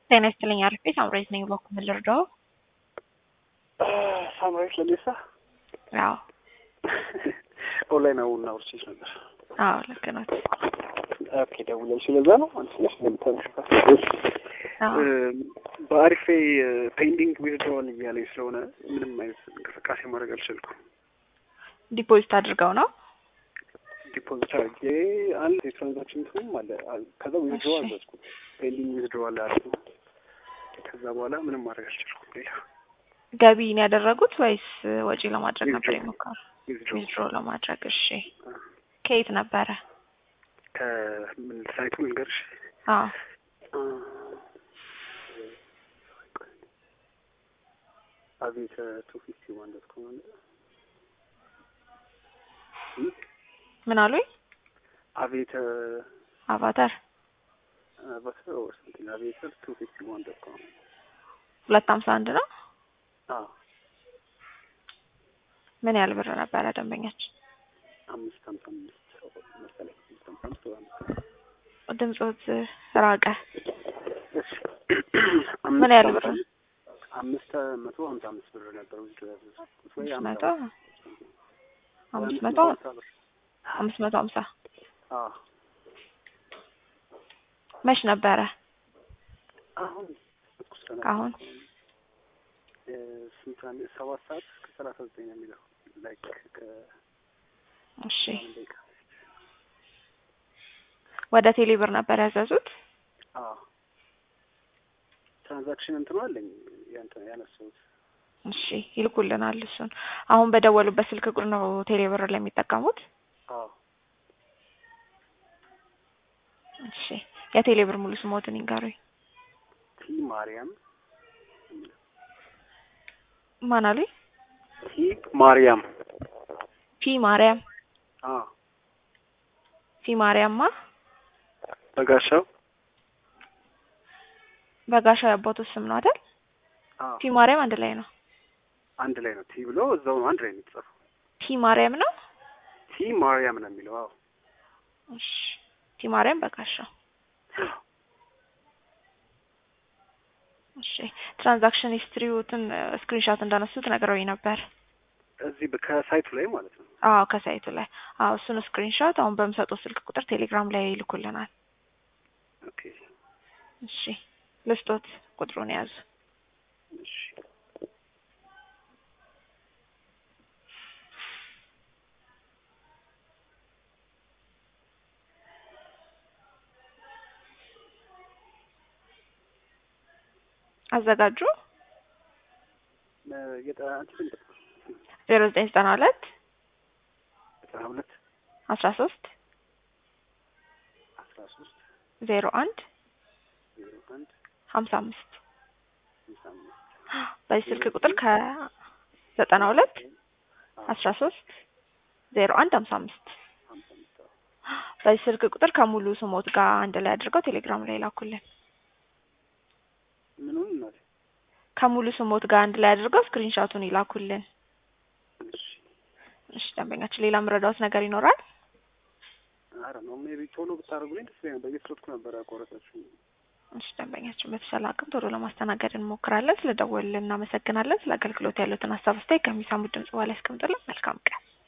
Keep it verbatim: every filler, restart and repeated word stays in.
ጤና ይስጥልኝ አርፌ ሳምራዊት ነኝ በኩል ምልርዳው ሳምራዊት ለሌሳ አዎ ኦንላይን ነው እና ወርሲስ ነበር አዎ ልክ ነው ኦኬ ደውለሽ ስለዛ ነው አንተ ነሽ ለምታውቁት አዎ በአሪፌ ፔንዲንግ ዊዝድሮዋል እያለኝ ስለሆነ ምንም አይነት እንቅስቃሴ ማድረግ አልቻልኩም ዲፖዚት አድርገው ነው ዲፖዚት አድርጌ አንድ የትራንዛክሽን ትም አለ ከዛ ዊዝድሮዋል አድርኩ ፔንዲንግ ዊዝድሮዋል አድርኩ ከዛ በኋላ ምንም ማድረግ አልቻልኩም ሌላ ገቢ ነው ያደረጉት ወይስ ወጪ ለማድረግ ነበር የሞከሩት ዊዝድሮ ለማድረግ እሺ ከየት ነበረ ከምን ሳይቱ ልንገርሽ አዎ አቤት two fifty-one dot com ምን አሉኝ አቤት አቫታር አቫታር or something አቤት two fifty-one dot com ሁለት ሃምሳ አንድ ነው አዎ ምን ያህል ብር ነበረ ደንበኛችን አምስት ሃምሳ አምስት መሰለኝ ድምጾት ራቀ ምን ያህል ብር አምስት መቶ ሃምሳ አምስት ብር ነበር ወይ መቶ አምስት መቶ አምስት መቶ ሃምሳ አዎ መች ነበረ አሁን አሁን ስንት ሰባት ሰዓት ከሰላሳ ዘጠኝ ነው የሚለው ላይክ እሺ ወደ ቴሌብር ነበር ያዘዙት አዎ ትራንዛክሽን እንትን አለኝ ያንተ ያነሱት እሺ ይልኩልናል እሱን አሁን በደወሉበት ስልክ ቁጥር ነው ቴሌብር ለሚጠቀሙት አዎ እሺ የቴሌብር ሙሉ ስሞትን ይንገሩኝ ቲ ማርያም ማን አሉኝ ቲ ማርያም ፒ ማርያም አዎ ፒ ማርያምማ በጋሻው በጋሻው ያባቱ ስም ነው አይደል አዎ ፒ ማርያም አንድ ላይ ነው አንድ ላይ ነው ቲ ብሎ እዛው ነው አንድ ላይ ነው የተጻፈው ፒ ማርያም ነው ቲ ማርያም ነው የሚለው አዎ እሺ ፒ ማርያም በጋሻው እሺ ትራንዛክሽን ሂስትሪውትን ስክሪንሾት እንዳነሱት ነገረውኝ ነበር እዚህ ከሳይቱ ላይ ማለት ነው አዎ ከሳይቱ ላይ አዎ እሱን ስክሪንሾት አሁን በመሰጠው ስልክ ቁጥር ቴሌግራም ላይ ይልኩልናል ኦኬ እሺ ልስጦት ቁጥሩን ያዙ እሺ አዘጋጁ የጣንት ዜሮ ዘጠኝ ዘጠና ሁለት ዘጠና ሁለት አስራ ሶስት አስራ ሶስት ዜሮ አንድ ዜሮ አንድ ሀምሳ አምስት ሀምሳ አምስት በዚህ ስልክ ቁጥር ከዘጠና ሁለት አስራ ሶስት ዜሮ አንድ ሀምሳ አምስት በዚህ ስልክ ቁጥር ከሙሉ ስሞት ጋር አንድ ላይ አድርገው ቴሌግራም ላይ ላኩልን ምኑን ነው ከሙሉ ስሞት ጋር አንድ ላይ አድርገው ስክሪንሾቱን ይላኩልን እሺ እሺ ደንበኛችን ሌላ ምረዳውት ነገር ይኖራል አረ ነው ሜቢ ቶሎ ብታረጉልኝ ደስ ይለኛል በየስልኩ ነበር ያቆረጣችሁ እሺ ደንበኛችን በተሻለ አቅም ቶሎ ለማስተናገድ እንሞክራለን ስለደወሉልን እናመሰግናለን ስለ አገልግሎት ያሉትን ሀሳብ አስተያየት ከሚሰሙት ድምጽ በኋላ ያስቀምጡልን መልካም ቀን